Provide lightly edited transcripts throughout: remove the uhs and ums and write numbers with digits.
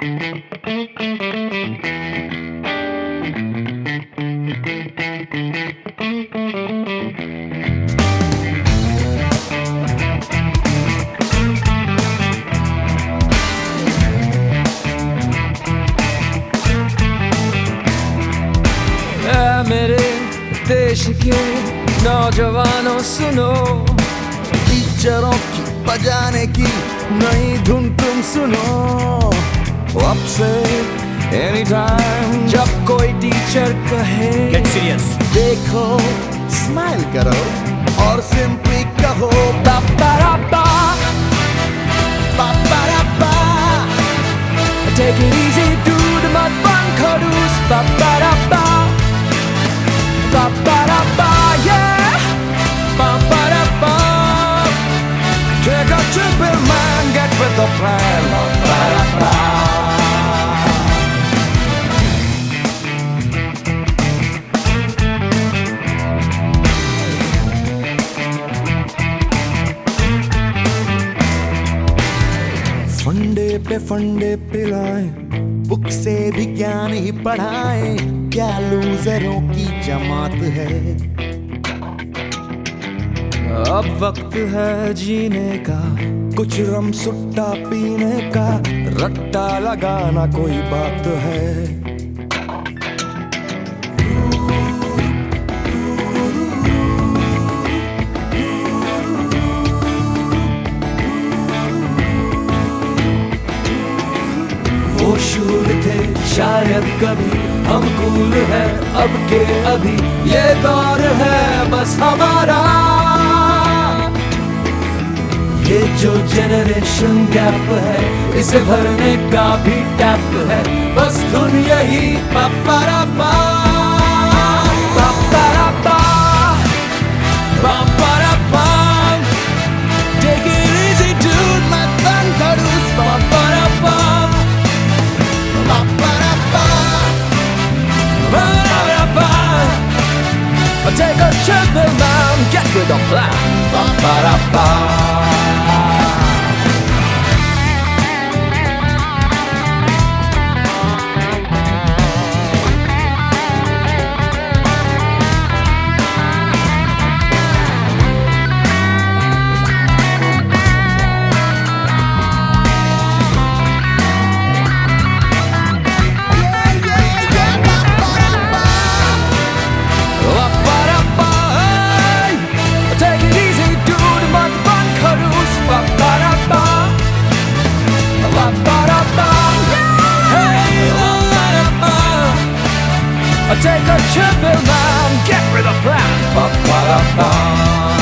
मेरे देश के नौजवानों सुनो, टीचरों की बजाने की नई धुन तुम सुनो। अब से एनी टाइम जब कोई टीचर कहे गेट सीरियस, देखो, स्माइल करो और सिंपली कहो पापा, पापा। take it easy, dude, मत बंद खड़ूस, पापा, yeah, पापा। Take a trip, man, get with the plan. फंडे पे फंडे पिलाएं, बुक से भी ज्ञान ही पढ़ाएं, क्या लूजरों की जमात है। अब वक्त है जीने का, कुछ रम सुट्टा पीने का, रट्टा लगाना कोई बात है। वो शूर थे शायद कभी, हम कूल है अब के अभी, ये दौर है बस हमारा। ये जो जनरेशन गैप है, इसे भरने का भी टैप है, बस धुन यही पापा, take it easy dude, मत बंद खड़ूस, पापा। Take a trip and man, get with the plan. Take a trip and man, get with the plan.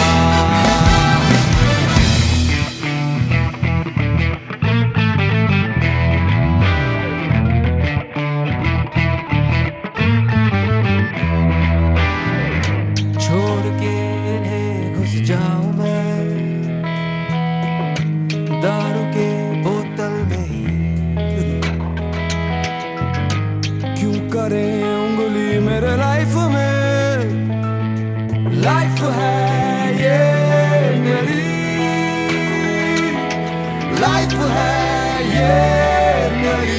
छोड़ के इन्हें घुस जाऊं मैं दारू के बोतल में ही, क्यों करें उंगली मेरे लाइफ में, लाइफ है ये मेरी, लाइफ है ये मेरी।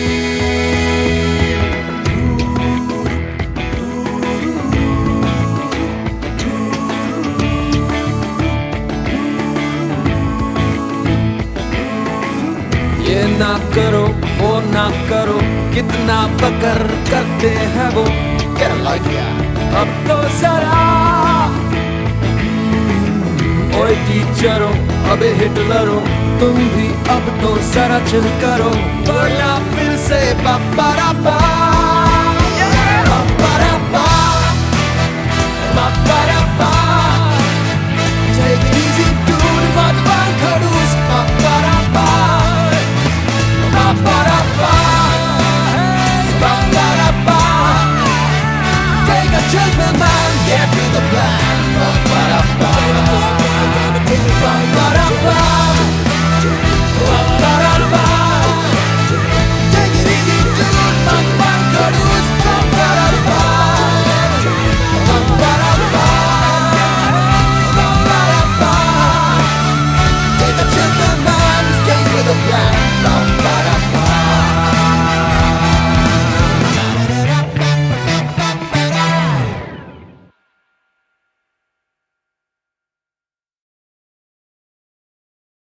ये ना करो वो ना करो, कितना बकर करते हैं वो, Get a life, yeah. अब तो जरा ओए टीचरों, अब हिटलरों, तुम भी अब तो जरा चिल करो, वरना फिर से पापा।